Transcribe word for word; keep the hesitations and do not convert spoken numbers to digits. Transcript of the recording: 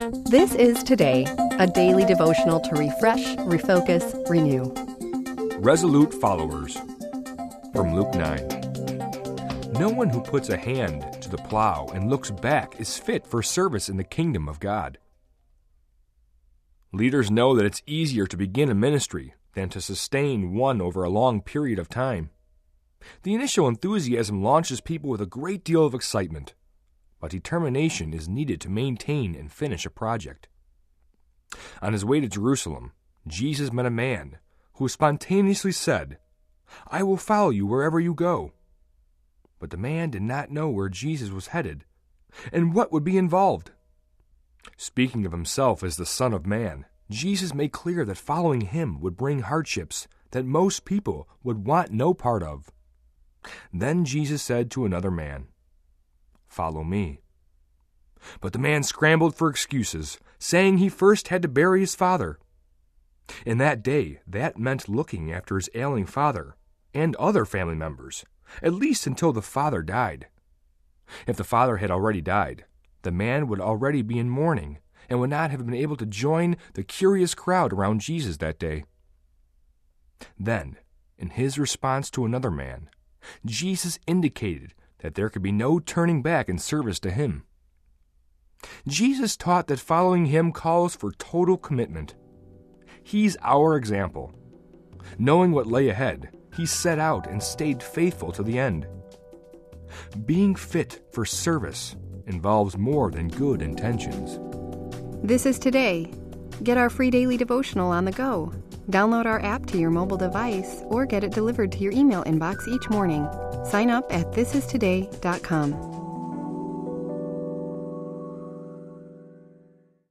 This is Today, a daily devotional to refresh, refocus, renew. Resolute followers. From Luke nine. No one who puts a hand to the plow and looks back is fit for service in the kingdom of God. Leaders know that it's easier to begin a ministry than to sustain one over a long period of time. The initial enthusiasm launches people with a great deal of excitement, but determination is needed to maintain and finish a project. On his way to Jerusalem, Jesus met a man who spontaneously said, "I will follow you wherever you go." But the man did not know where Jesus was headed and what would be involved. Speaking of himself as the Son of Man, Jesus made clear that following him would bring hardships that most people would want no part of. Then Jesus said to another man, "Follow me." But the man scrambled for excuses, saying he first had to bury his father. In that day, that meant looking after his ailing father and other family members, at least until the father died. If the father had already died, the man would already be in mourning and would not have been able to join the curious crowd around Jesus that day. Then, in his response to another man, Jesus indicated that there could be no turning back in service to him. Jesus taught that following him calls for total commitment. He's our example. Knowing what lay ahead, he set out and stayed faithful to the end. Being fit for service involves more than good intentions. This is Today. Get our free daily devotional on the go. Download our app to your mobile device or get it delivered to your email inbox each morning. Sign up at this is today dot com.